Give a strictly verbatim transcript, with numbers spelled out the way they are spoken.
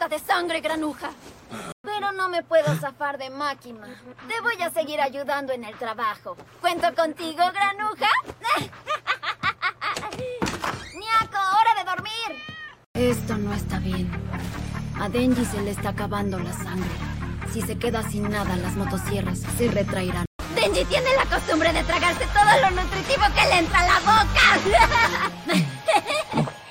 hambrienta de sangre, granuja. Pero no me puedo zafar de Máquina. Te voy a seguir ayudando en el trabajo. ¿Cuento contigo, granuja? ¡Niako, hora de dormir! Esto no está bien. A Denji se le está acabando la sangre. Si se queda sin nada, las motosierras se retraerán. Denji tiene la costumbre de tragarse todo lo nutritivo que le entra a la boca.